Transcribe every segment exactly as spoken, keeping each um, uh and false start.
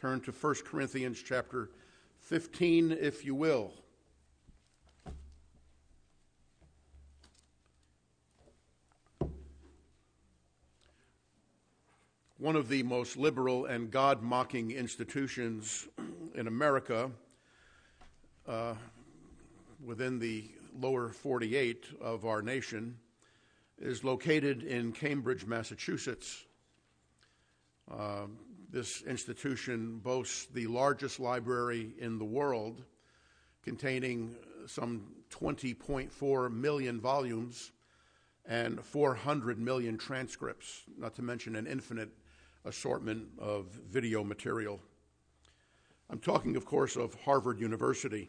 Turn to First Corinthians chapter fifteen, if you will. One of the most liberal and God-mocking institutions in America, uh, within the lower forty-eight of our nation, is located in Cambridge, Massachusetts. Uh, this institution boasts the largest library in the world, containing some twenty point four million volumes and four hundred million transcripts, not to mention an infinite assortment of video material. I'm talking, of course, of Harvard University.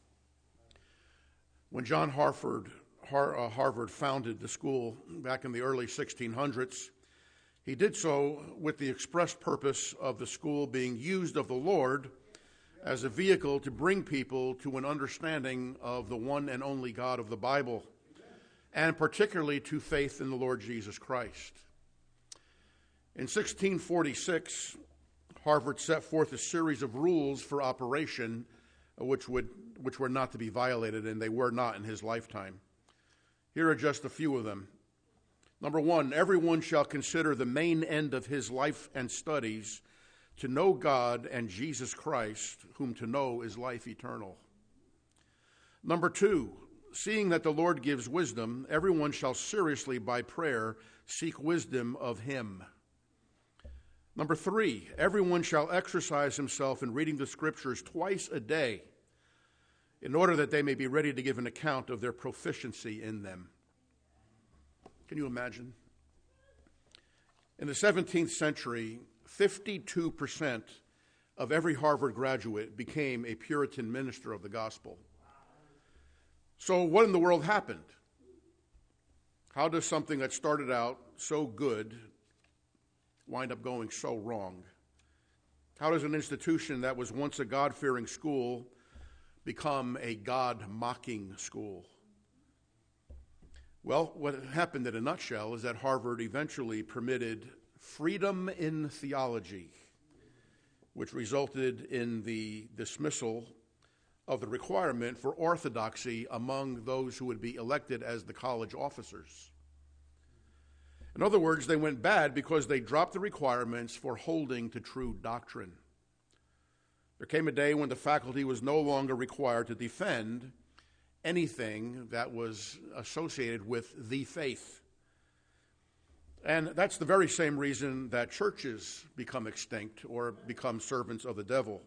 When John Harford, Har, uh, Harvard founded the school back in the early sixteen hundreds, he did so with the express purpose of the school being used of the Lord as a vehicle to bring people to an understanding of the one and only God of the Bible, and particularly to faith in the Lord Jesus Christ. In sixteen forty-six, Harvard set forth a series of rules for operation which would which were not to be violated, and they were not in his lifetime. Here are just a few of them. Number one, everyone shall consider the main end of his life and studies to know God and Jesus Christ, whom to know is life eternal. Number two, seeing that the Lord gives wisdom, everyone shall seriously by prayer seek wisdom of him. Number three, everyone shall exercise himself in reading the scriptures twice a day, in order that they may be ready to give an account of their proficiency in them. Can you imagine? In the seventeenth century, fifty-two percent of every Harvard graduate became a Puritan minister of the gospel. So what in the world happened? How does something that started out so good wind up going so wrong? How does an institution that was once a God-fearing school become a God-mocking school? Well, what happened in a nutshell is that Harvard eventually permitted freedom in theology, which resulted in the dismissal of the requirement for orthodoxy among those who would be elected as the college officers. In other words, they went bad because they dropped the requirements for holding to true doctrine. There came a day when the faculty was no longer required to defend anything that was associated with the faith. And that's the very same reason that churches become extinct or become servants of the devil.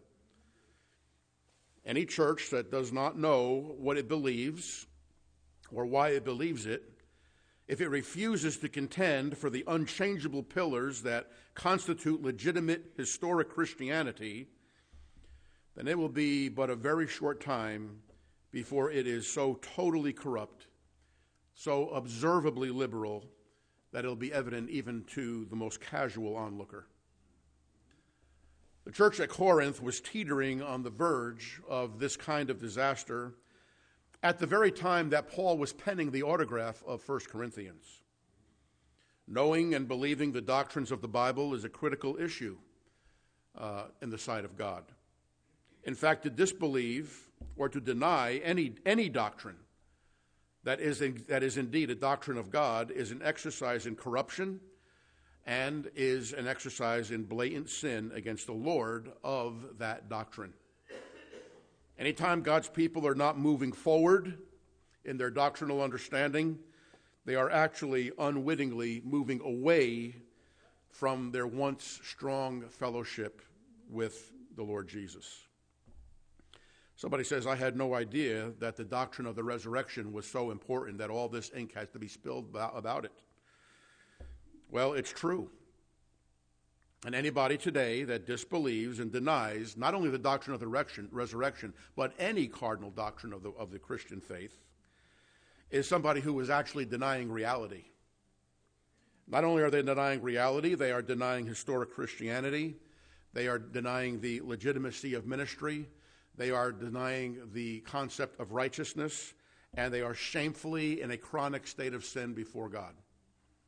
Any church that does not know what it believes or why it believes it, if it refuses to contend for the unchangeable pillars that constitute legitimate historic Christianity, then it will be but a very short time before it is so totally corrupt, so observably liberal, that it'll be evident even to the most casual onlooker. The church at Corinth was teetering on the verge of this kind of disaster at the very time that Paul was penning the autograph of First Corinthians. Knowing and believing the doctrines of the Bible is a critical issue uh, in the sight of God. In fact, to disbelieve or to deny any any doctrine that is in, that is indeed a doctrine of God is an exercise in corruption and is an exercise in blatant sin against the Lord of that doctrine. Anytime God's people are not moving forward in their doctrinal understanding, they are actually unwittingly moving away from their once strong fellowship with the Lord Jesus. Somebody says, I had no idea that the doctrine of the resurrection was so important that all this ink has to be spilled about it. Well, it's true. And anybody today that disbelieves and denies not only the doctrine of the resurrection, but any cardinal doctrine of the, of the Christian faith is somebody who is actually denying reality. Not only are they denying reality, they are denying historic Christianity. They are denying the legitimacy of ministry. They are denying the concept of righteousness, and they are shamefully in a chronic state of sin before God.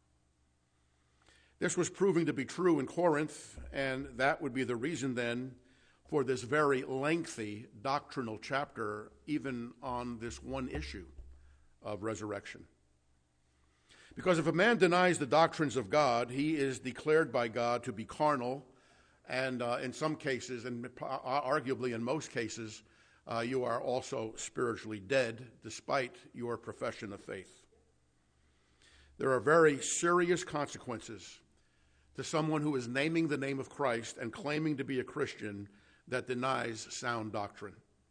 This was proving to be true in Corinth, and that would be the reason then for this very lengthy doctrinal chapter, even on this one issue of resurrection. Because if a man denies the doctrines of God, he is declared by God to be carnal, and uh, in some cases, and arguably in most cases, uh, you are also spiritually dead, despite your profession of faith. There are very serious consequences to someone who is naming the name of Christ and claiming to be a Christian that denies sound doctrine.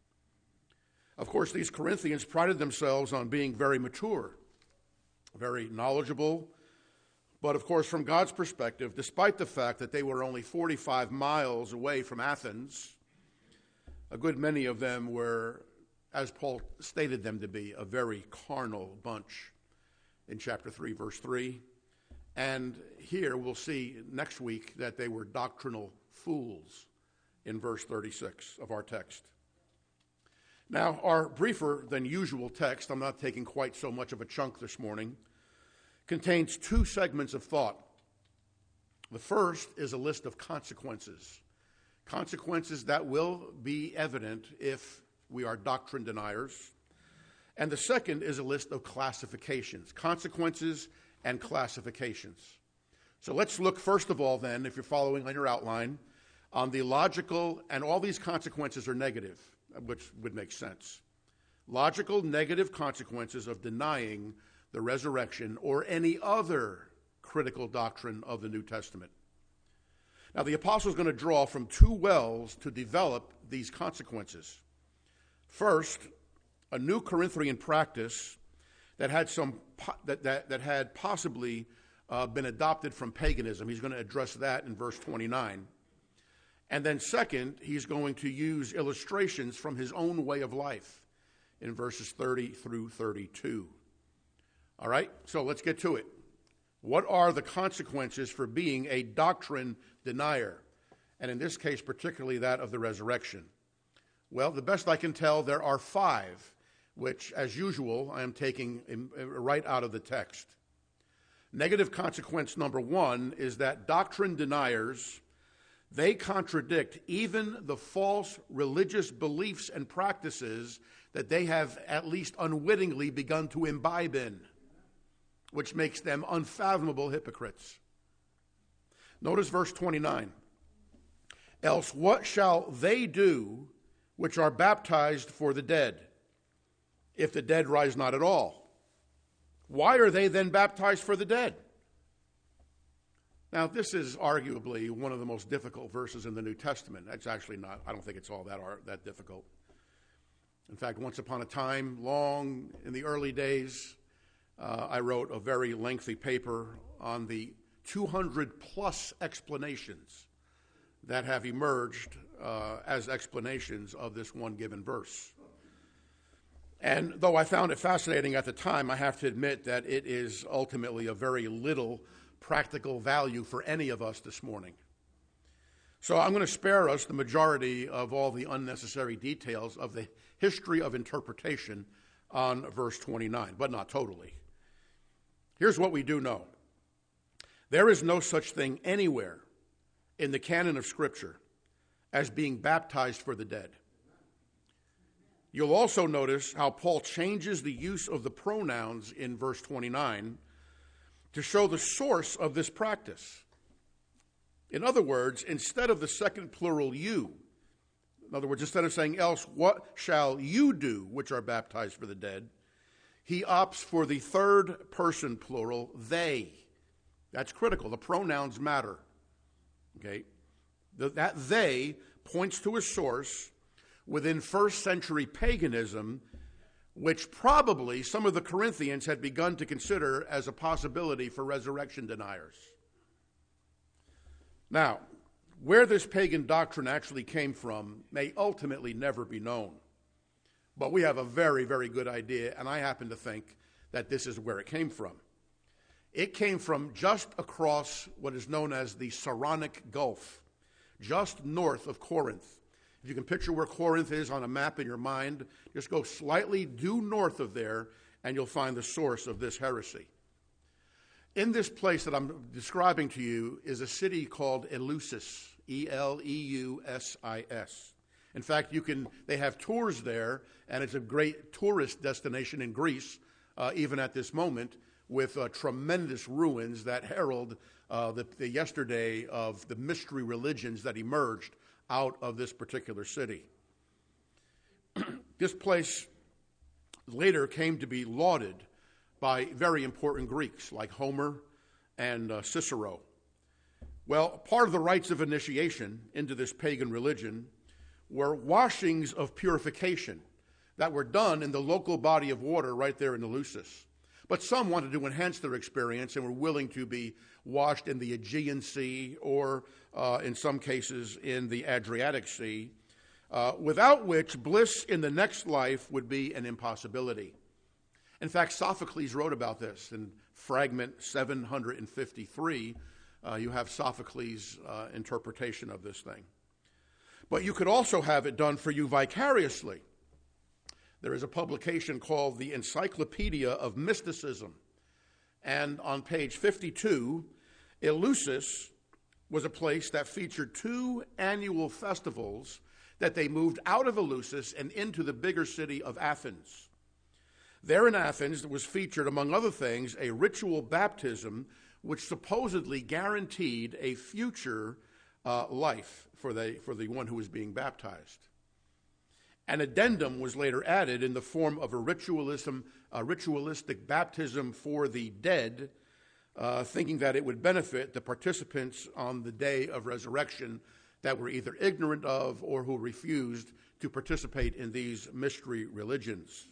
Of course, these Corinthians prided themselves on being very mature, very knowledgeable, but of course, from God's perspective, despite the fact that they were only forty-five miles away from Athens, a good many of them were, as Paul stated them to be, a very carnal bunch in chapter three, verse three. And here we'll see next week that they were doctrinal fools in verse thirty-six of our text. Now, our briefer than usual text, I'm not taking quite so much of a chunk this morning, contains two segments of thought. The first is a list of consequences, consequences that will be evident if we are doctrine deniers. And the second is a list of classifications, consequences and classifications. So let's look first of all then, if you're following on your outline, on the logical, and all these consequences are negative, which would make sense. Logical negative consequences of denying the resurrection or any other critical doctrine of the New Testament. Now, the apostle is going to draw from two wells to develop these consequences. First, a new Corinthian practice that had some that that, that had possibly uh, been adopted from paganism. He's going to address that in verse twenty-nine. And then second, he's going to use illustrations from his own way of life in verses thirty through thirty-two. All right, so let's get to it. What are the consequences for being a doctrine denier? And in this case, particularly that of the resurrection. Well, the best I can tell, there are five, which, as usual, I am taking in, uh, right out of the text. Negative consequence number one is that doctrine deniers, they contradict even the false religious beliefs and practices that they have at least unwittingly begun to imbibe in, which makes them unfathomable hypocrites. Notice verse twenty-nine. Else what shall they do which are baptized for the dead, if the dead rise not at all? Why are they then baptized for the dead? Now, this is arguably one of the most difficult verses in the New Testament. It's actually not. I don't think it's all that that difficult. In fact, once upon a time, long in the early days, uh, I wrote a very lengthy paper on the two hundred plus explanations that have emerged uh, as explanations of this one given verse. And though I found it fascinating at the time, I have to admit that it is ultimately of very little practical value for any of us this morning. So I'm going to spare us the majority of all the unnecessary details of the history of interpretation on verse twenty-nine, but not totally. Here's what we do know. There is no such thing anywhere in the canon of Scripture as being baptized for the dead. You'll also notice how Paul changes the use of the pronouns in verse twenty-nine to show the source of this practice. In other words, instead of the second plural you, in other words, instead of saying else, what shall you do which are baptized for the dead, he opts for the third person plural, they. That's critical. The pronouns matter. Okay? The, that they points to a source within first century paganism, which probably some of the Corinthians had begun to consider as a possibility for resurrection deniers. Now, where this pagan doctrine actually came from may ultimately never be known. But we have a very, very good idea, and I happen to think that this is where it came from. It came from just across what is known as the Saronic Gulf, just north of Corinth. If you can picture where Corinth is on a map in your mind, just go slightly due north of there, and you'll find the source of this heresy. In this place that I'm describing to you is a city called Eleusis, E L E U S I S. In fact, you can. They have tours there, and it's a great tourist destination in Greece, uh, even at this moment, with uh, tremendous ruins that herald uh, the, the yesterday of the mystery religions that emerged out of this particular city. This place later came to be lauded by very important Greeks like Homer and uh, Cicero. Well, part of the rites of initiation into this pagan religion were washings of purification that were done in the local body of water right there in Eleusis. But some wanted to enhance their experience and were willing to be washed in the Aegean Sea or, uh, in some cases, in the Adriatic Sea, uh, without which bliss in the next life would be an impossibility. In fact, Sophocles wrote about this in fragment seven hundred fifty-three. Uh, you have Sophocles' uh, interpretation of this thing. But you could also have it done for you vicariously. There is a publication called the Encyclopedia of Mysticism. And on page fifty-two, Eleusis was a place that featured two annual festivals that they moved out of Eleusis and into the bigger city of Athens. There in Athens was featured, among other things, a ritual baptism which supposedly guaranteed a future uh, life for the, for the one who was being baptized. An addendum was later added in the form of a ritualism, a ritualistic baptism for the dead, uh, thinking that it would benefit the participants on the day of resurrection that were either ignorant of or who refused to participate in these mystery religions.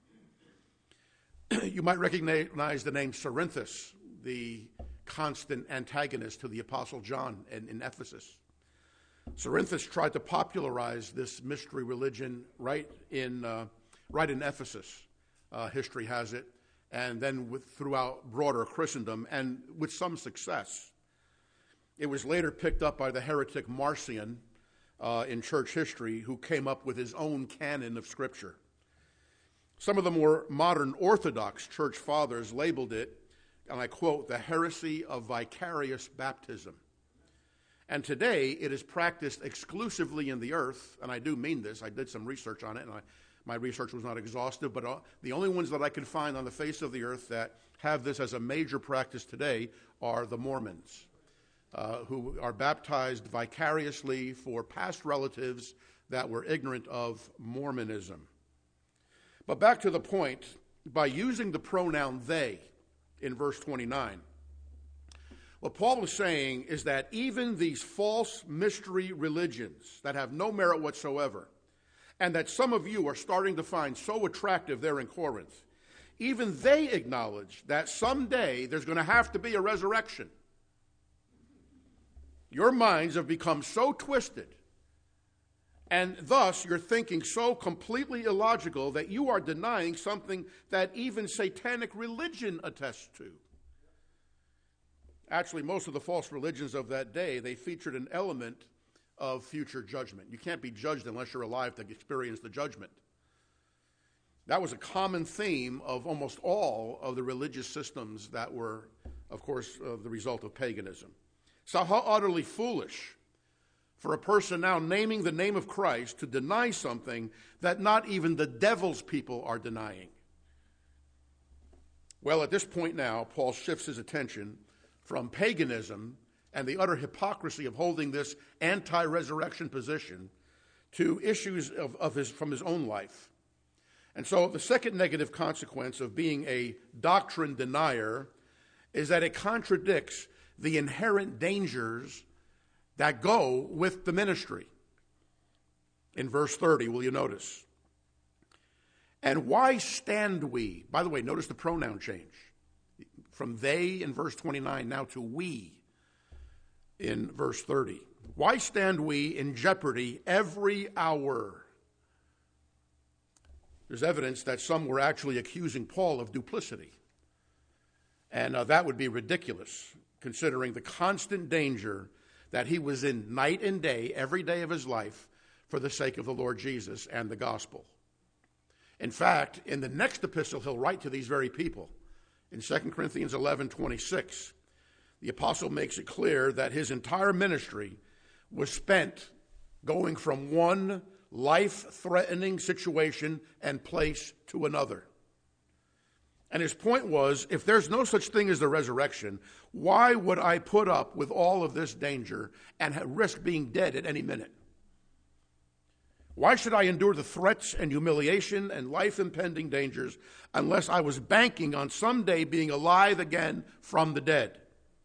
You might recognize the name Cerinthus, the constant antagonist to the Apostle John in, in Ephesus. Cerinthus tried to popularize this mystery religion right in uh, right in Ephesus, uh, history has it, and then with, throughout broader Christendom, and with some success. It was later picked up by the heretic Marcion uh, in church history, who came up with his own canon of Scripture. Some of the more modern Orthodox church fathers labeled it, and I quote, the heresy of vicarious baptism. And today, it is practiced exclusively in the earth, and I do mean this. I did some research on it, and I, my research was not exhaustive, but uh, the only ones that I could find on the face of the earth that have this as a major practice today are the Mormons, uh, who are baptized vicariously for past relatives that were ignorant of Mormonism. But back to the point, by using the pronoun they in verse twenty-nine, what Paul is saying is that even these false mystery religions that have no merit whatsoever, and that some of you are starting to find so attractive there in Corinth, even they acknowledge that someday there's going to have to be a resurrection. Your minds have become so twisted, and thus you're thinking so completely illogical that you are denying something that even satanic religion attests to. Actually, most of the false religions of that day, they featured an element of future judgment. You can't be judged unless you're alive to experience the judgment. That was a common theme of almost all of the religious systems that were, of course, uh, the result of paganism. So how utterly foolish for a person now naming the name of Christ to deny something that not even the devil's people are denying. Well, at this point now, Paul shifts his attention from paganism and the utter hypocrisy of holding this anti-resurrection position to issues of, of his, from his own life. And so the second negative consequence of being a doctrine denier is that it contradicts the inherent dangers that go with the ministry. In verse thirty, will you notice? And why stand we? By the way, notice the pronoun change. From they in verse twenty-nine now to we in verse thirty. Why stand we in jeopardy every hour? There's evidence that some were actually accusing Paul of duplicity. And uh, that would be ridiculous, considering the constant danger that he was in night and day, every day of his life, for the sake of the Lord Jesus and the gospel. In fact, in the next epistle he'll write to these very people, in Second Corinthians eleven twenty-six, the apostle makes it clear that his entire ministry was spent going from one life-threatening situation and place to another. And his point was, if there's no such thing as the resurrection, why would I put up with all of this danger and risk being dead at any minute? Why should I endure the threats and humiliation and life-impending dangers unless I was banking on someday being alive again from the dead?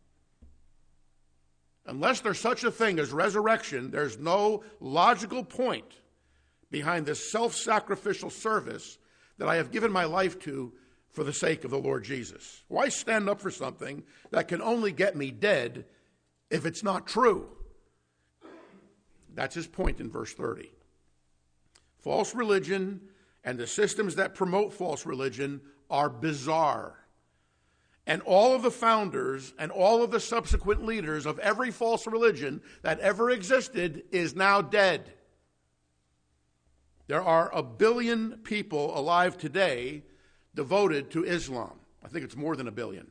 Unless there's such a thing as resurrection, there's no logical point behind this self-sacrificial service that I have given my life to for the sake of the Lord Jesus. Why stand up for something that can only get me dead if it's not true? That's his point in verse thirty. False religion and the systems that promote false religion are bizarre. And all of the founders and all of the subsequent leaders of every false religion that ever existed is now dead. There are a billion people alive today devoted to Islam. I think it's more than a billion.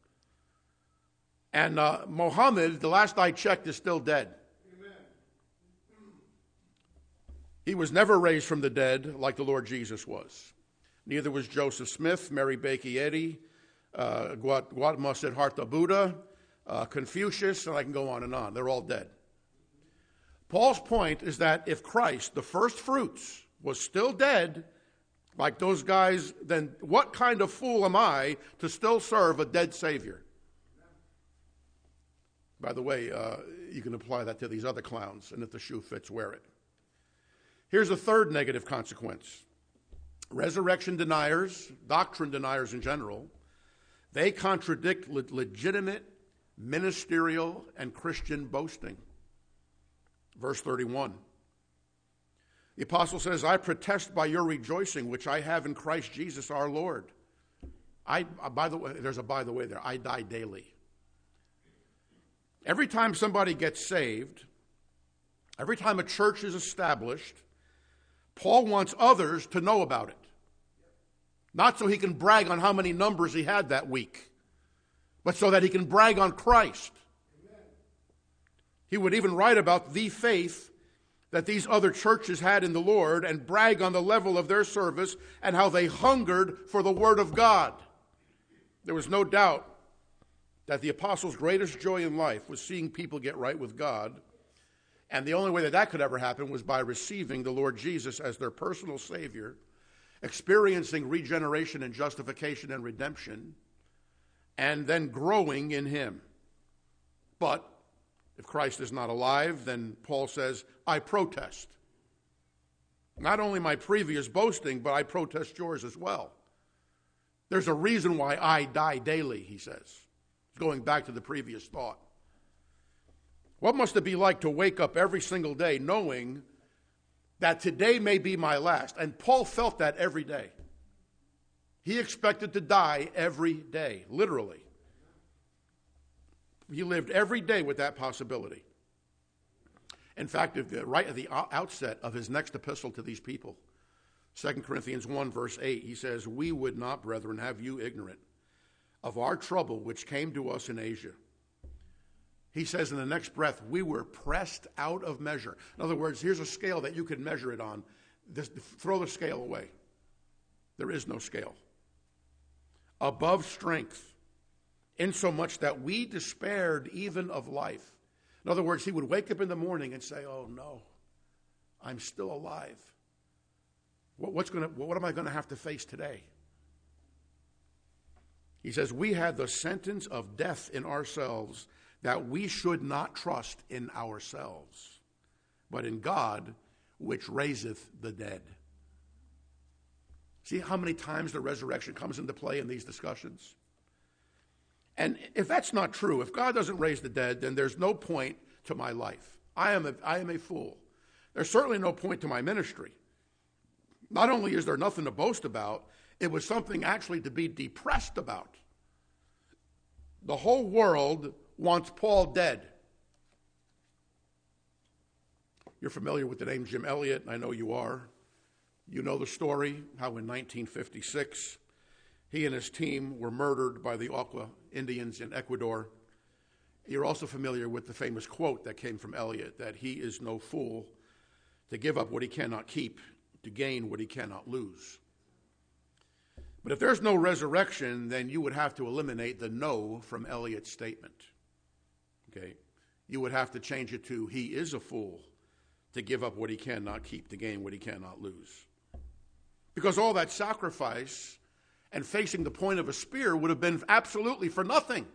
And uh, Muhammad, the last I checked, is still dead. Amen. He was never raised from the dead like the Lord Jesus was. Neither was Joseph Smith, Mary Baker Eddy, uh, Gautama Siddhartha Buddha, uh, Confucius, and I can go on and on. They're all dead. Paul's point is that if Christ, the first fruits, was still dead, like those guys, then what kind of fool am I to still serve a dead Savior? By the way, uh, you can apply that to these other clowns, and if the shoe fits, wear it. Here's a third negative consequence. Resurrection deniers, doctrine deniers in general, they contradict le- legitimate ministerial and Christian boasting. Verse thirty-one. The apostle says, I protest by your rejoicing, which I have in Christ Jesus our Lord. I, by the way, there's a by the way there, I die daily. Every time somebody gets saved, every time a church is established, Paul wants others to know about it. Not so he can brag on how many numbers he had that week, but so that he can brag on Christ. Amen. He would even write about the faith that these other churches had in the Lord and brag on the level of their service and how they hungered for the Word of God. There was no doubt that the apostles' greatest joy in life was seeing people get right with God, and the only way that that could ever happen was by receiving the Lord Jesus as their personal Savior, experiencing regeneration and justification and redemption, and then growing in Him. But if Christ is not alive, then Paul says, I protest. Not only my previous boasting, but I protest yours as well. There's a reason why I die daily, he says. Going back to the previous thought. What must it be like to wake up every single day knowing that today may be my last? And Paul felt that every day. He expected to die every day, literally. He lived every day with that possibility. In fact, if, right at the outset of his next epistle to these people, Second Corinthians one, verse eight, he says, we would not, brethren, have you ignorant of our trouble which came to us in Asia. He says in the next breath, we were pressed out of measure. In other words, here's a scale that you can measure it on. This, throw the scale away. There is no scale. Above strength, insomuch that we despaired even of life. In other words, he would wake up in the morning and say, oh no, I'm still alive. What, what's gonna, what am I going to have to face today? He says, we had the sentence of death in ourselves, that we should not trust in ourselves, but in God, which raiseth the dead. See how many times the resurrection comes into play in these discussions? And if that's not true, if God doesn't raise the dead, then there's no point to my life. I am a, I am a fool. There's certainly no point to my ministry. Not only is there nothing to boast about, it was something actually to be depressed about. The whole world wants Paul dead. You're familiar with the name Jim Elliot, and I know you are. You know the story, how in nineteen fifty-six, he and his team were murdered by the Auca Indians in Ecuador. You're also familiar with the famous quote that came from Eliot, that he is no fool to give up what he cannot keep, to gain what he cannot lose. But if there's no resurrection, then you would have to eliminate the no from Eliot's statement. Okay? You would have to change it to, he is a fool to give up what he cannot keep, to gain what he cannot lose. Because all that sacrifice and facing the point of a spear would have been absolutely for nothing.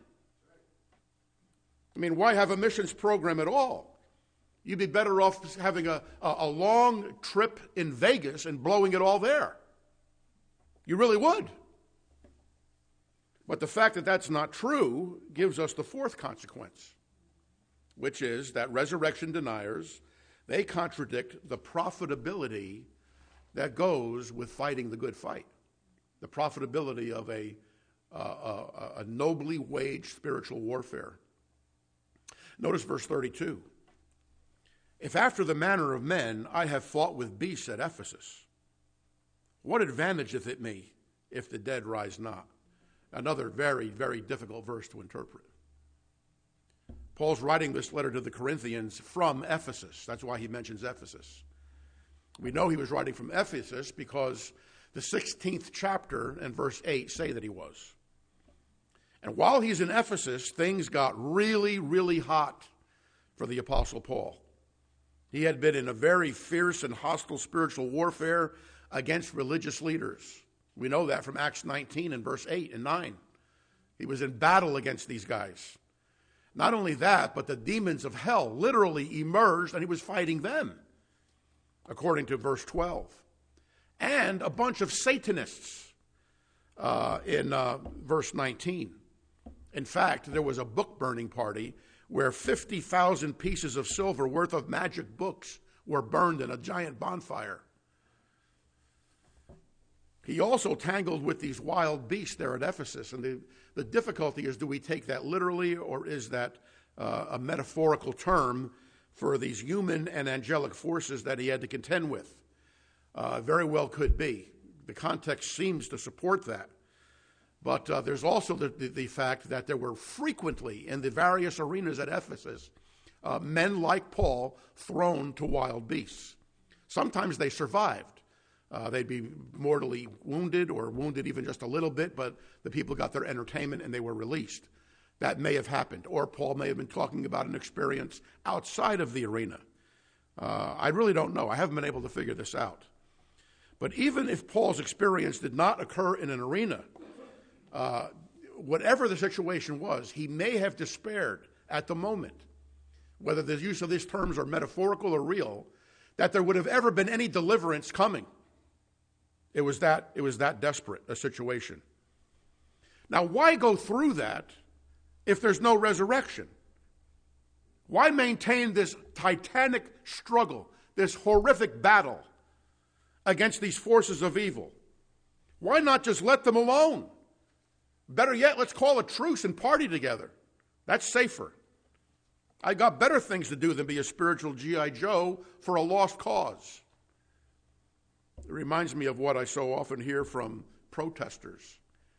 I mean, why have a missions program at all? You'd be better off having a, a, a long trip in Vegas and blowing it all there. You really would. But the fact that that's not true gives us the fourth consequence, which is that resurrection deniers, they contradict the profitability that goes with fighting the good fight, the profitability of a, uh, a, a nobly waged spiritual warfare. Notice verse thirty-two. If after the manner of men I have fought with beasts at Ephesus, what advantageth it me if the dead rise not? Another very, very difficult verse to interpret. Paul's writing this letter to the Corinthians from Ephesus. That's why he mentions Ephesus. We know he was writing from Ephesus because the sixteenth chapter and verse eight say that he was. And while he's in Ephesus, things got really, really hot for the Apostle Paul. He had been in a very fierce and hostile spiritual warfare against religious leaders. We know that from Acts nineteen and verse eight and nine. He was in battle against these guys. Not only that, but the demons of hell literally emerged and he was fighting them, according to verse twelve. And a bunch of Satanists uh, in uh, verse nineteen. In fact, there was a book burning party where fifty thousand pieces of silver worth of magic books were burned in a giant bonfire. He also tangled with these wild beasts there at Ephesus. And the, the difficulty is, do we take that literally, or is that uh, a metaphorical term for these human and angelic forces that he had to contend with? Uh, very well could be. The context seems to support that. But uh, there's also the, the, the fact that there were frequently in the various arenas at Ephesus uh, men like Paul thrown to wild beasts. Sometimes they survived. Uh, they'd be mortally wounded or wounded even just a little bit, but the people got their entertainment and they were released. That may have happened. Or Paul may have been talking about an experience outside of the arena. Uh, I really don't know. I haven't been able to figure this out. But even if Paul's experience did not occur in an arena, Uh, whatever the situation was, he may have despaired at the moment, whether the use of these terms are metaphorical or real, that there would have ever been any deliverance coming. It was that, it was that desperate a situation. Now, why go through that if there's no resurrection? Why maintain this titanic struggle, this horrific battle against these forces of evil? Why not just let them alone? Better yet, let's call a truce and party together. That's safer. I got better things to do than be a spiritual G I Joe for a lost cause. It reminds me of what I so often hear from protesters.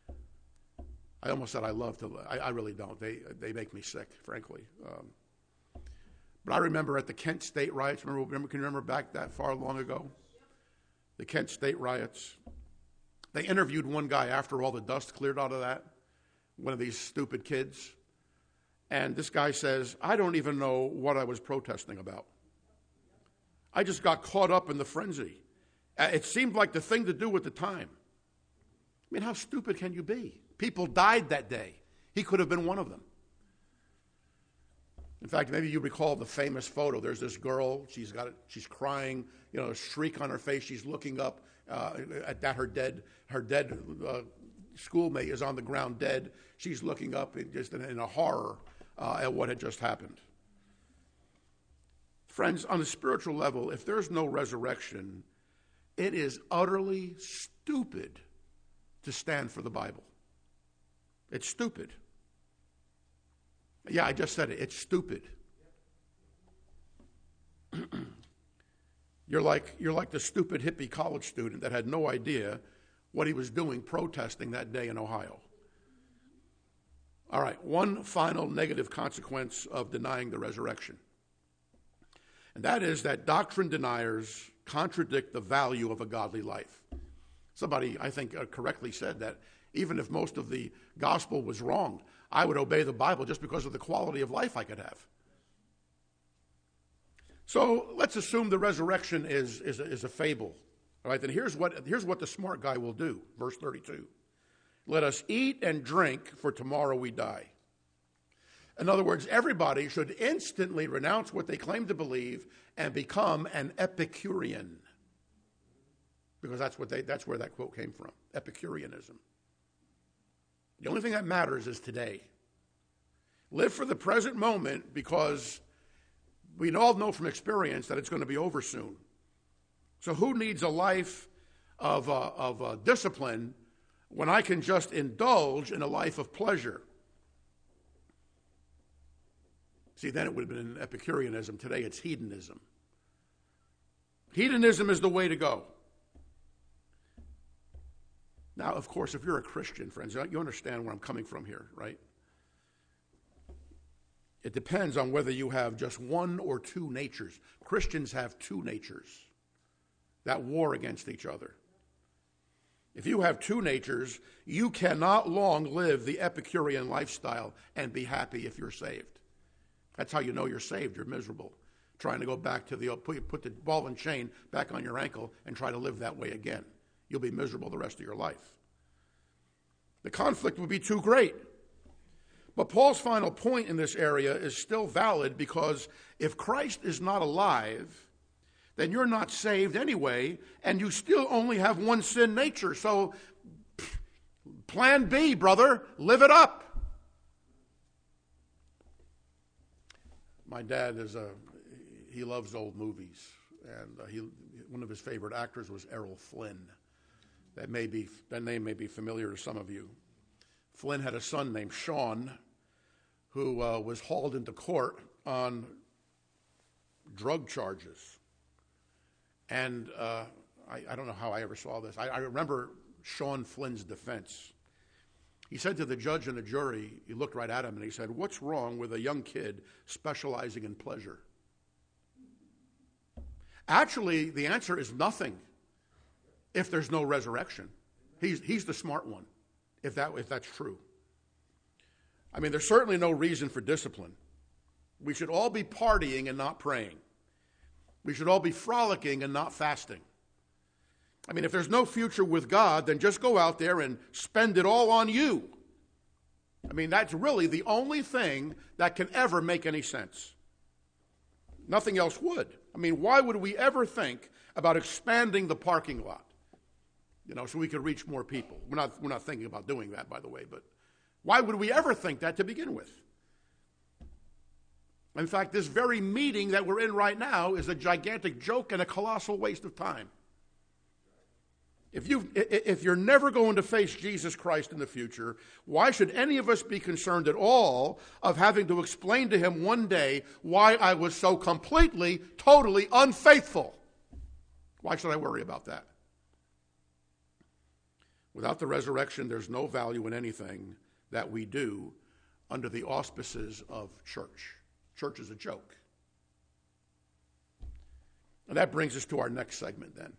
I almost said I love to, I, I really don't. They they make me sick, frankly. Um, but I remember at the Kent State riots, remember, remember, can you remember back that far long ago? The Kent State riots. They interviewed one guy after all the dust cleared out of that, one of these stupid kids. And this guy says, I don't even know what I was protesting about. I just got caught up in the frenzy. It seemed like the thing to do at the time. I mean, how stupid can you be? People died that day. He could have been one of them. In fact, maybe you recall the famous photo. There's this girl. She's got it. She's crying, you know, a shriek on her face. She's looking up uh, at, at her dead, her dead uh, schoolmate is on the ground dead. She's looking up in just in, in a horror uh, at what had just happened. Friends, on a spiritual level, if there's no resurrection, it is utterly stupid to stand for the Bible. It's stupid. Yeah, I just said it. It's stupid. You're like, you're like the stupid hippie college student that had no idea what he was doing protesting that day in Ohio. All right, one final negative consequence of denying the resurrection. And that is that doctrine deniers contradict the value of a godly life. Somebody, I think, uh, correctly said that even if most of the gospel was wrong, I would obey the Bible just because of the quality of life I could have. So let's assume the resurrection is, is, a, is a fable. All right, then here's what, here's what the smart guy will do. Verse thirty-two. Let us eat and drink, for tomorrow we die. In other words, everybody should instantly renounce what they claim to believe and become an Epicurean. Because that's what they, that's where that quote came from, Epicureanism. The only thing that matters is today. Live for the present moment, because we all know from experience that it's going to be over soon. So who needs a life of, uh, of uh, discipline when I can just indulge in a life of pleasure? See, then it would have been Epicureanism. Today it's hedonism. Hedonism is the way to go. Now, of course, if you're a Christian, friends, you understand where I'm coming from here, right? It depends on whether you have just one or two natures. Christians have two natures that war against each other. If you have two natures, you cannot long live the Epicurean lifestyle and be happy if you're saved. That's how you know you're saved. You're miserable, trying to go back to the, put, put the ball and chain back on your ankle and try to live that way again. You'll be miserable the rest of your life. The conflict would be too great. But Paul's final point in this area is still valid, because if Christ is not alive, then you're not saved anyway, and you still only have one sin nature. So plan B, brother, live it up. My dad is a, he loves old movies, and uh, he, one of his favorite actors was Errol Flynn. That may be, that name may be familiar to some of you. Flynn had a son named Sean, who uh, was hauled into court on drug charges. And uh, I, I don't know how I ever saw this. I, I remember Sean Flynn's defense. He said to the judge and the jury, he looked right at him and he said, "What's wrong with a young kid specializing in pleasure?" Actually, the answer is nothing if there's no resurrection. He's, he's the smart one, if that, if that's true. I mean, there's certainly no reason for discipline. We should all be partying and not praying. We should all be frolicking and not fasting. I mean, if there's no future with God, then just go out there and spend it all on you. I mean, that's really the only thing that can ever make any sense. Nothing else would. I mean, why would we ever think about expanding the parking lot? You know, so we could reach more people. We're not, we're not thinking about doing that, by the way, but why would we ever think that to begin with? In fact, this very meeting that we're in right now is a gigantic joke and a colossal waste of time. If, you, if you're never going to face Jesus Christ in the future, why should any of us be concerned at all of having to explain to him one day why I was so completely, totally unfaithful? Why should I worry about that? Without the resurrection, there's no value in anything that we do under the auspices of church. Church is a joke. And that brings us to our next segment then.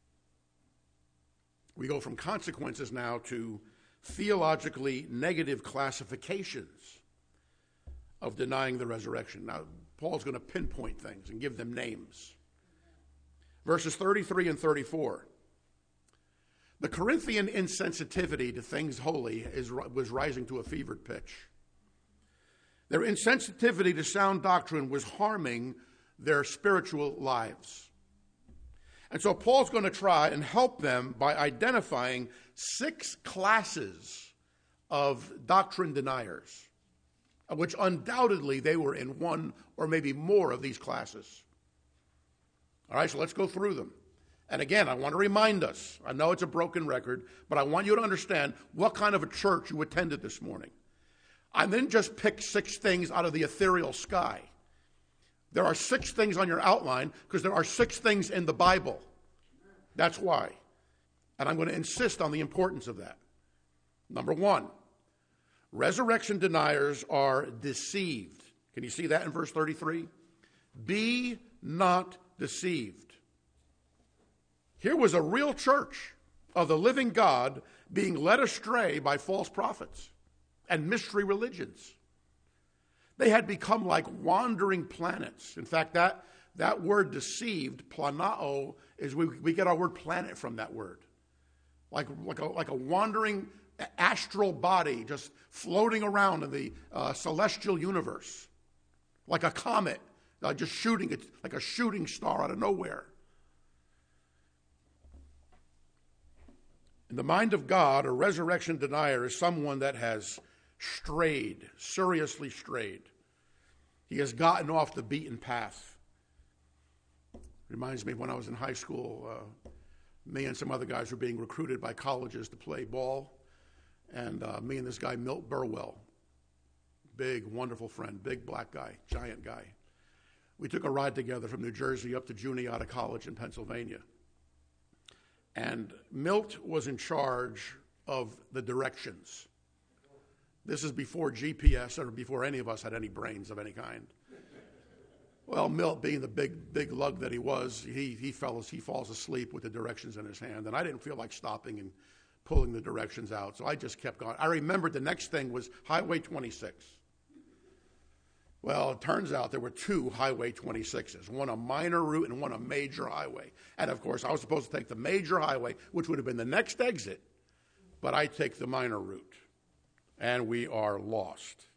We go from consequences now to theologically negative classifications of denying the resurrection. Now, Paul's going to pinpoint things and give them names. Verses thirty-three and thirty-four. The Corinthian insensitivity to things holy is, was rising to a fevered pitch. Their insensitivity to sound doctrine was harming their spiritual lives. And so Paul's going to try and help them by identifying six classes of doctrine deniers, of which undoubtedly they were in one or maybe more of these classes. All right, so let's go through them. And again, I want to remind us, I know it's a broken record, but I want you to understand what kind of a church you attended this morning. I didn't just pick six things out of the ethereal sky. There are six things on your outline because there are six things in the Bible. That's why. And I'm going to insist on the importance of that. Number one, Resurrection deniers are deceived. Can you see that in verse thirty-three? Be not deceived. Here was a real church of the living God being led astray by false prophets and mystery religions. They had become like wandering planets. In fact, that, that word deceived, planao, is we, we get our word planet from that word. Like, like, a, like a wandering astral body just floating around in the uh, celestial universe. Like a comet, uh, just shooting, it's like a shooting star out of nowhere. In the mind of God, a resurrection denier is someone that has strayed, seriously strayed. He has gotten off the beaten path. Reminds me of when I was in high school, uh, me and some other guys were being recruited by colleges to play ball. And uh, me and this guy, Milt Burwell, big, wonderful friend, big black guy, giant guy. We took a ride together from New Jersey up to Juniata College in Pennsylvania. And Milt was in charge of the directions. This is before G P S or before any of us had any brains of any kind. Well, Milt, being the big, big lug that he was, he he fell he falls asleep with the directions in his hand, and I didn't feel like stopping and pulling the directions out, so I just kept going. I remembered the next thing was Highway twenty-six. Well, it turns out there were two Highway twenty-sixes, one a minor route and one a major highway. And of course, I was supposed to take the major highway, which would have been the next exit, but I take the minor route, and we are lost.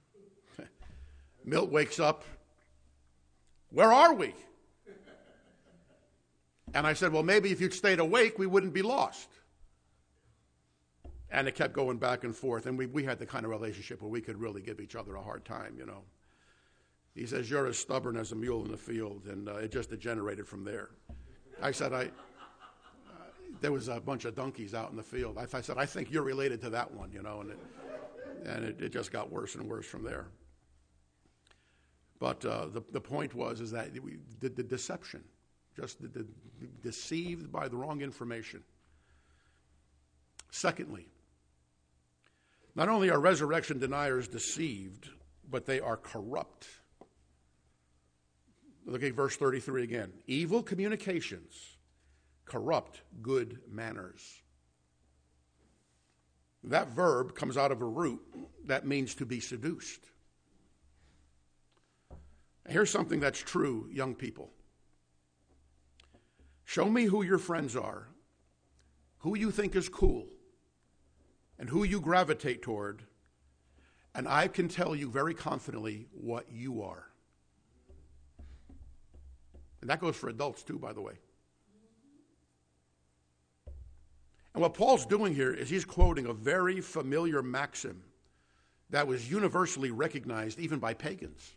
Milt wakes up. Where are we? And I said, well, maybe if you'd stayed awake, we wouldn't be lost. And it kept going back and forth, and we, we had the kind of relationship where we could really give each other a hard time, you know. He says, you're as stubborn as a mule in the field, and uh, it just degenerated from there. I said, I, uh, there was a bunch of donkeys out in the field. I, I said, I think you're related to that one, you know, and it, and it, it just got worse and worse from there. But uh, the, the point was is that we, the, the deception, just the, the, deceived by the wrong information. Secondly, not only are resurrection deniers deceived, but they are corrupt. Look at verse thirty-three again. Evil communications corrupt good manners. That verb comes out of a root that means to be seduced. Here's something that's true, young people. Show me who your friends are, who you think is cool, and who you gravitate toward, and I can tell you very confidently what you are. And that goes for adults too, by the way. And what Paul's doing here is he's quoting a very familiar maxim that was universally recognized even by pagans.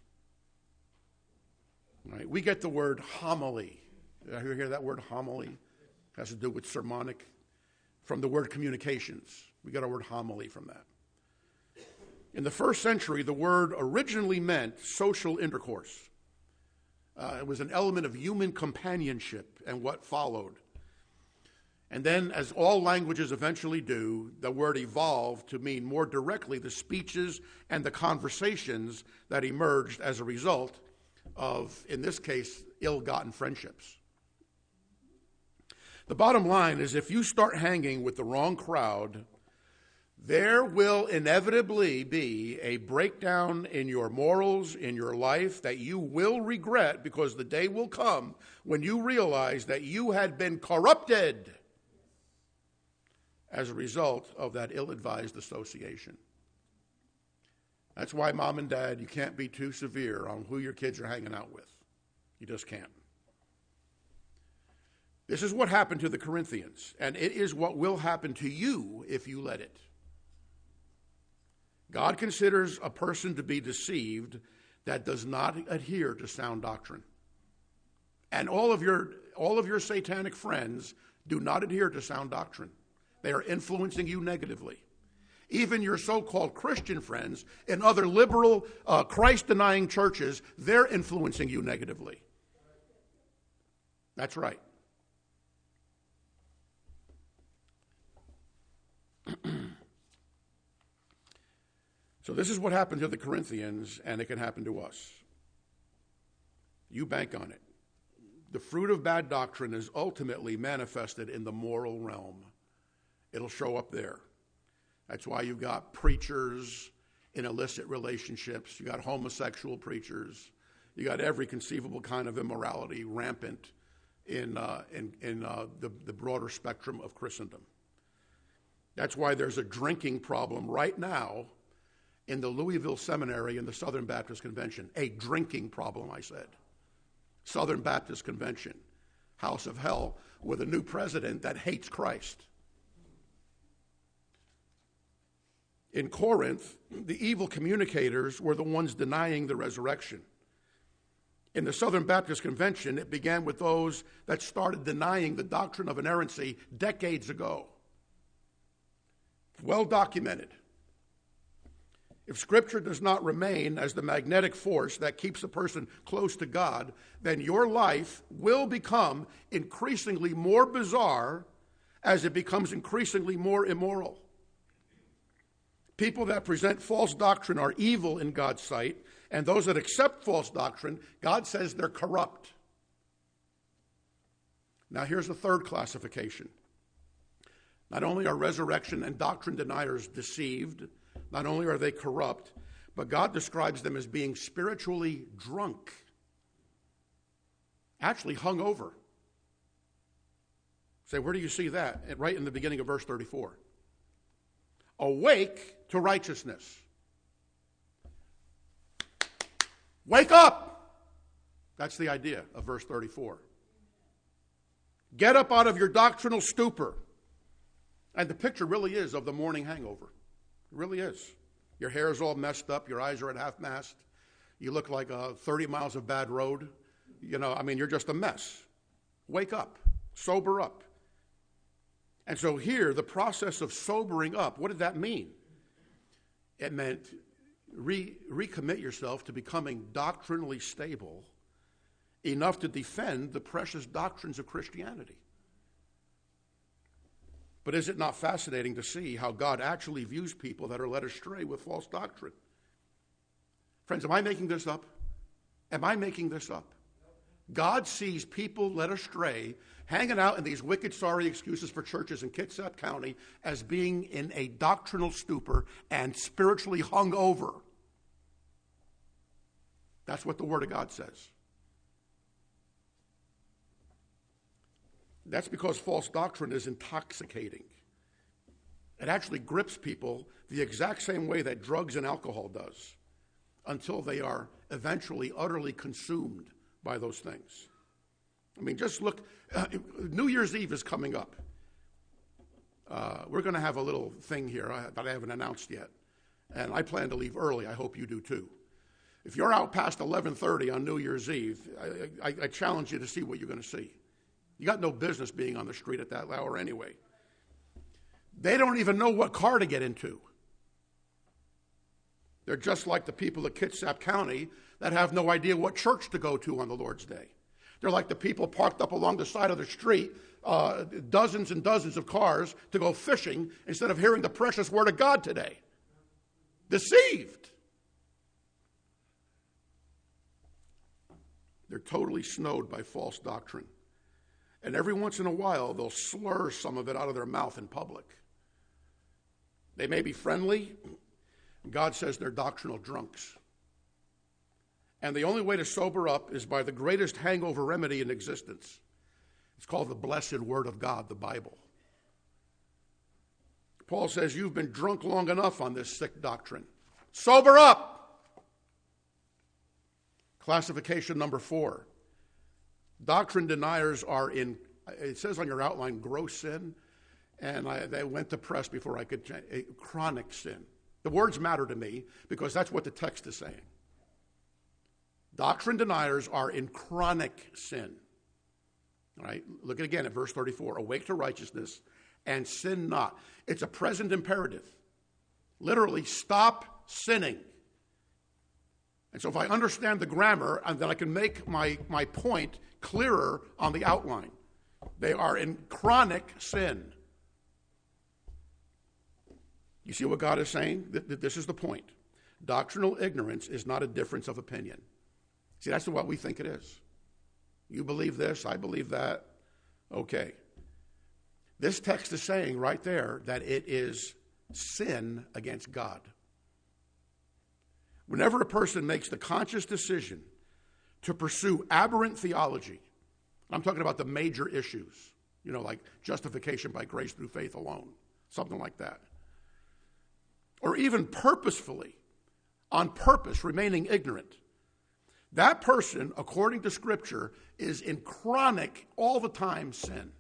Right? We get the word homily. Did you hear that word homily? It has to do with sermonic, from the word communications. We got our word homily from that. In the first century, the word originally meant social intercourse. Uh, it was an element of human companionship and what followed. And then, as all languages eventually do, the word evolved to mean more directly the speeches and the conversations that emerged as a result of, in this case, ill-gotten friendships. The bottom line is if you start hanging with the wrong crowd, there will inevitably be a breakdown in your morals, in your life, that you will regret, because the day will come when you realize that you had been corrupted as a result of that ill-advised association. That's why, mom and dad, you can't be too severe on who your kids are hanging out with. You just can't. This is what happened to the Corinthians, and it is what will happen to you if you let it. God considers a person to be deceived that does not adhere to sound doctrine. And all of your all of your satanic friends do not adhere to sound doctrine. They are influencing you negatively. Even your so-called Christian friends in other liberal, uh, Christ-denying churches, they're influencing you negatively. That's right. So this is what happened to the Corinthians, and it can happen to us. You bank on it. The fruit of bad doctrine is ultimately manifested in the moral realm. It'll show up there. That's why you've got preachers in illicit relationships. You got homosexual preachers. You got every conceivable kind of immorality rampant in uh, in, in uh, the, the broader spectrum of Christendom. That's why there's a drinking problem right now in the Louisville Seminary and the Southern Baptist Convention. A drinking problem, I said. Southern Baptist Convention, house of hell, with a new president that hates Christ. In Corinth, the evil communicators were the ones denying the resurrection. In the Southern Baptist Convention, it began with those that started denying the doctrine of inerrancy decades ago. Well documented. If Scripture does not remain as the magnetic force that keeps a person close to God, then your life will become increasingly more bizarre as it becomes increasingly more immoral. People that present false doctrine are evil in God's sight, and those that accept false doctrine, God says they're corrupt. Now here's the third classification. Not only are resurrection and doctrine deniers deceived, not only are they corrupt, but God describes them as being spiritually drunk, actually hung over. Say, where do you see that? Right in the beginning of verse thirty-four. Awake to righteousness. Wake up! That's the idea of verse thirty-four. Get up out of your doctrinal stupor. And the picture really is of the morning hangover. It really is. Your hair is all messed up. Your eyes are at half-mast. You look like uh, thirty miles of bad road. You know, I mean, you're just a mess. Wake up. Sober up. And so here, the process of sobering up, what did that mean? It meant re- recommit yourself to becoming doctrinally stable enough to defend the precious doctrines of Christianity. But is it not fascinating to see how God actually views people that are led astray with false doctrine? Friends, am I making this up? Am I making this up? God sees people led astray, hanging out in these wicked, sorry excuses for churches in Kitsap County as being in a doctrinal stupor and spiritually hung over. That's what the Word of God says. That's because false doctrine is intoxicating. It actually grips people the exact same way that drugs and alcohol does, until they are eventually utterly consumed by those things. I mean, just look, uh, New Year's Eve is coming up. Uh, we're going to have a little thing here that I haven't announced yet, and I plan to leave early. I hope you do too. If you're out past eleven thirty on New Year's Eve, I, I, I challenge you to see what you're going to see. You got no business being on the street at that hour anyway. They don't even know what car to get into. They're just like the people of Kitsap County that have no idea what church to go to on the Lord's Day. They're like the people parked up along the side of the street, uh, dozens and dozens of cars to go fishing instead of hearing the precious word of God today. Deceived. They're totally snowed by false doctrine. And every once in a while, they'll slur some of it out of their mouth in public. They may be friendly. God says they're doctrinal drunks. And the only way to sober up is by the greatest hangover remedy in existence. It's called the blessed Word of God, the Bible. Paul says, you've been drunk long enough on this sick doctrine. Sober up! Classification number four. Doctrine deniers are in, it says on your outline, gross sin. And I, they went to press before I could change, chronic sin. The words matter to me because that's what the text is saying. Doctrine deniers are in chronic sin. All right, look at again at verse thirty-four. Awake to righteousness and sin not. It's a present imperative. Literally, stop sinning. And so if I understand the grammar, and then I can make my, my point clearer on the outline. They are in chronic sin. You see what God is saying? This is the point. Doctrinal ignorance is not a difference of opinion. See, that's what we think it is. You believe this, I believe that. Okay. This text is saying right there that it is sin against God. Whenever a person makes the conscious decision to pursue aberrant theology, I'm talking about the major issues, you know, like justification by grace through faith alone, something like that, or even purposefully, on purpose, remaining ignorant, that person, according to Scripture, is in chronic, all the time sin.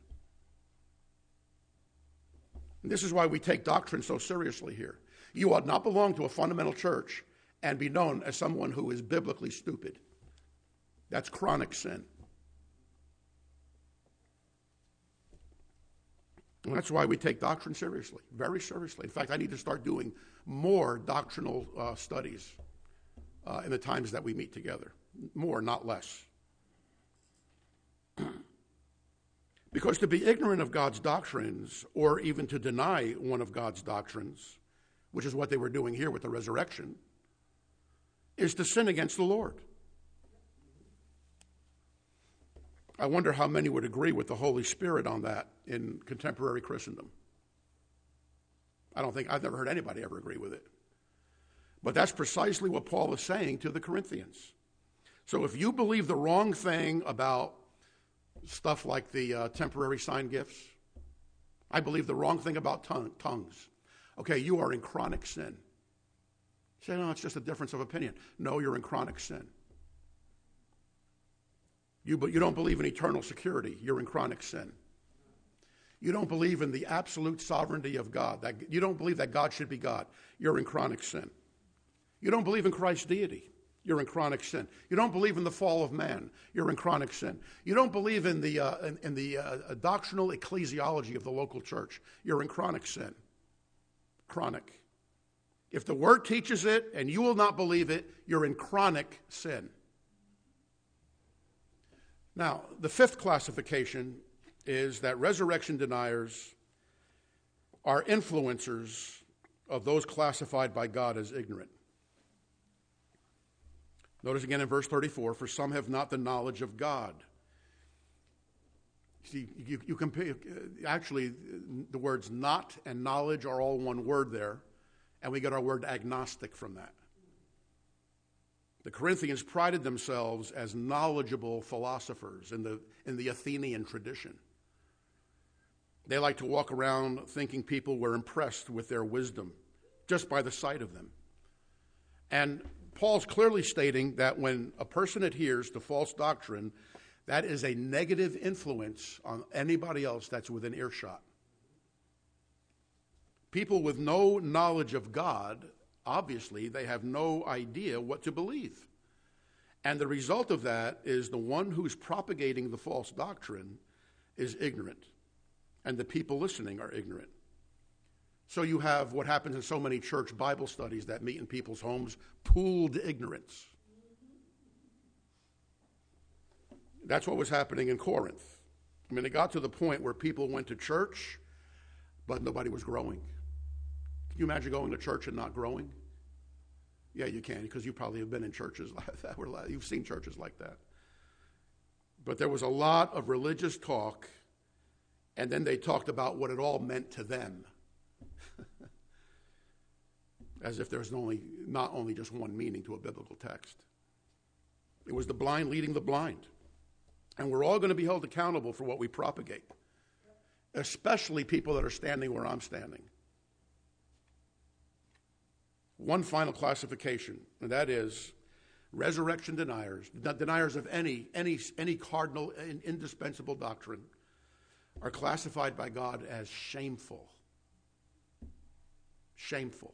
And this is why we take doctrine so seriously here. You ought not belong to a fundamental church and be known as someone who is biblically stupid. That's chronic sin. And that's why we take doctrine seriously, very seriously. In fact, I need to start doing more doctrinal uh, studies uh, in the times that we meet together. More, not less. Because to be ignorant of God's doctrines, or even to deny one of God's doctrines, which is what they were doing here with the resurrection, is to sin against the Lord. I wonder how many would agree with the Holy Spirit on that in contemporary Christendom. I don't think, I've never heard anybody ever agree with it. But that's precisely what Paul is saying to the Corinthians. So if you believe the wrong thing about stuff like the uh, temporary sign gifts, I believe the wrong thing about tongue, tongues. Okay, you are in chronic sin. You say, no, it's just a difference of opinion. No, you're in chronic sin. You, but you don't believe in eternal security. You're in chronic sin. You don't believe in the absolute sovereignty of God. That, you don't believe that God should be God. You're in chronic sin. You don't believe in Christ's deity. You're in chronic sin. You don't believe in the fall of man. You're in chronic sin. You don't believe in the, uh, in, in the uh, doctrinal ecclesiology of the local church. You're in chronic sin. Chronic. If the Word teaches it and you will not believe it, you're in chronic sin. Now, the fifth classification is that resurrection deniers are influencers of those classified by God as ignorant. Notice again in verse thirty-four, for some have not the knowledge of God. See, you, you compare, actually, the words not and knowledge are all one word there, and we get our word agnostic from that. The Corinthians prided themselves as knowledgeable philosophers in the, in the Athenian tradition. They liked to walk around thinking people were impressed with their wisdom just by the sight of them. And Paul's clearly stating that when a person adheres to false doctrine, that is a negative influence on anybody else that's within earshot. People with no knowledge of God, obviously, they have no idea what to believe. And the result of that is the one who's propagating the false doctrine is ignorant, and the people listening are ignorant. So you have what happens in so many church Bible studies that meet in people's homes, pooled ignorance. That's what was happening in Corinth. I mean, it got to the point where people went to church, but nobody was growing. Can you imagine going to church and not growing? Yeah, you can, because you probably have been in churches like that. You've seen churches like that. But there was a lot of religious talk, and then they talked about what it all meant to them. As if there's only, not only just one meaning to a biblical text. It was the blind leading the blind. And we're all going to be held accountable for what we propagate, especially people that are standing where I'm standing. One final classification, and that is resurrection deniers, deniers of any, any, any cardinal and indispensable doctrine, are classified by God as shameful. Shameful.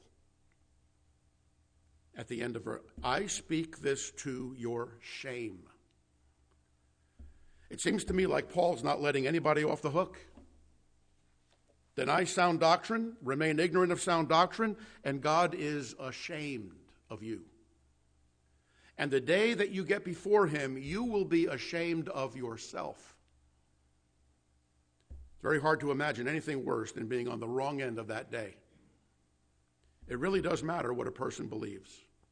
At the end of her, I speak this to your shame. It seems to me like Paul's not letting anybody off the hook. Deny sound doctrine, remain ignorant of sound doctrine, and God is ashamed of you. And the day that you get before him, you will be ashamed of yourself. It's very hard to imagine anything worse than being on the wrong end of that day. It really does matter what a person believes.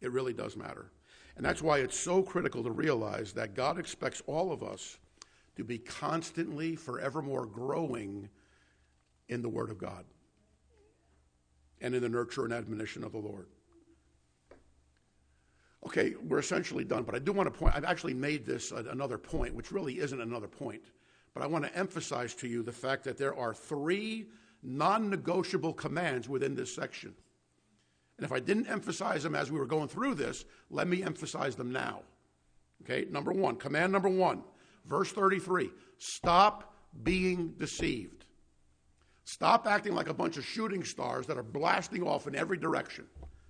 It really does matter. And that's why it's so critical to realize that God expects all of us to be constantly, forevermore growing in the Word of God and in the nurture and admonition of the Lord. Okay, we're essentially done, but I do want to point, I've actually made this another point, which really isn't another point, but I want to emphasize to you the fact that there are three non-negotiable commands within this section. And if I didn't emphasize them as we were going through this, let me emphasize them now. Okay, number one, command number one, verse thirty-three, stop being deceived. Stop acting like a bunch of shooting stars that are blasting off in every direction.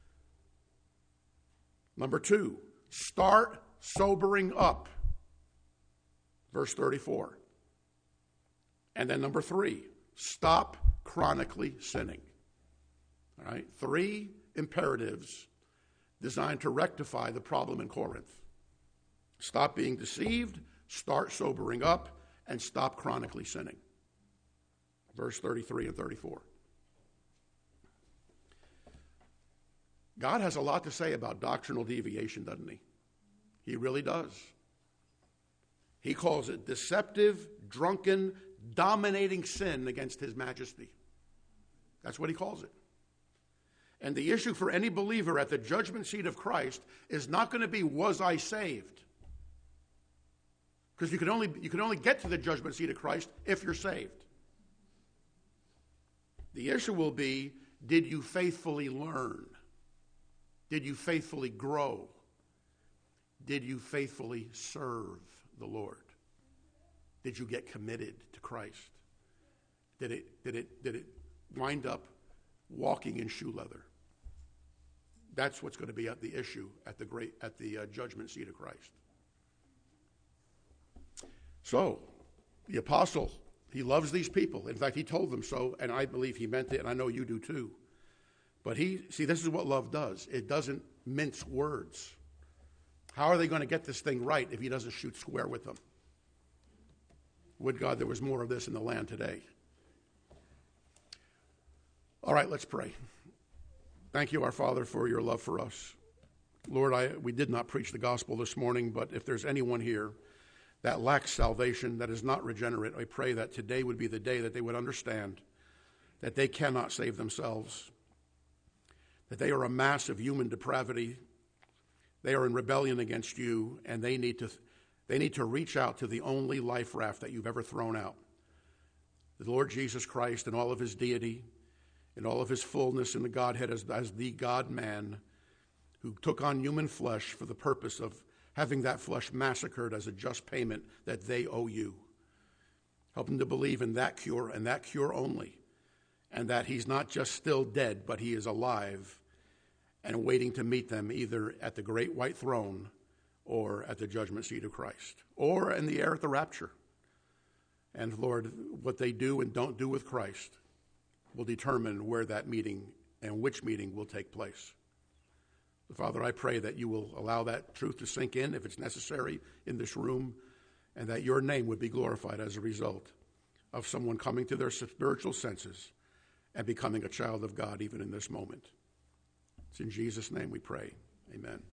Number two, start sobering up. Verse thirty-four. And then number three, stop chronically sinning. All right, three imperatives designed to rectify the problem in Corinth. Stop being deceived, start sobering up, and stop chronically sinning. Verse thirty-three and thirty-four. God has a lot to say about doctrinal deviation, doesn't he? He really does. He calls it deceptive, drunken, dominating sin against his majesty. That's what he calls it. And the issue for any believer at the judgment seat of Christ is not going to be, was I saved? Because you can only, you can only get to the judgment seat of Christ if you're saved. The issue will be, did you faithfully learn? Did you faithfully grow? Did you faithfully serve the Lord? Did you get committed to Christ? Did it, did it, did it wind up walking in shoe leather? That's what's going to be at the issue at the great at the uh, judgment seat of Christ. So, the apostle, he loves these people. In fact, he told them so, and I believe he meant it, and I know you do too. But he, see, this is what love does. It doesn't mince words. How are they going to get this thing right if he doesn't shoot square with them? Would God there was more of this in the land today. All right, let's pray. Thank you, our Father, for your love for us. Lord, I, we did not preach the gospel this morning, but if there's anyone here that lacks salvation, that is not regenerate, I pray that today would be the day that they would understand that they cannot save themselves, that they are a mass of human depravity, they are in rebellion against you, and they need to they need to reach out to the only life raft that you've ever thrown out, the Lord Jesus Christ in all of his deity, in all of his fullness in the Godhead as, as the God-man who took on human flesh for the purpose of having that flesh massacred as a just payment that they owe you. Help them to believe in that cure and that cure only, and that he's not just still dead, but he is alive and waiting to meet them either at the great white throne or at the judgment seat of Christ, or in the air at the rapture. And Lord, what they do and don't do with Christ will determine where that meeting and which meeting will take place. So Father, I pray that you will allow that truth to sink in if it's necessary in this room, and that your name would be glorified as a result of someone coming to their spiritual senses and becoming a child of God even in this moment. It's in Jesus' name we pray. Amen.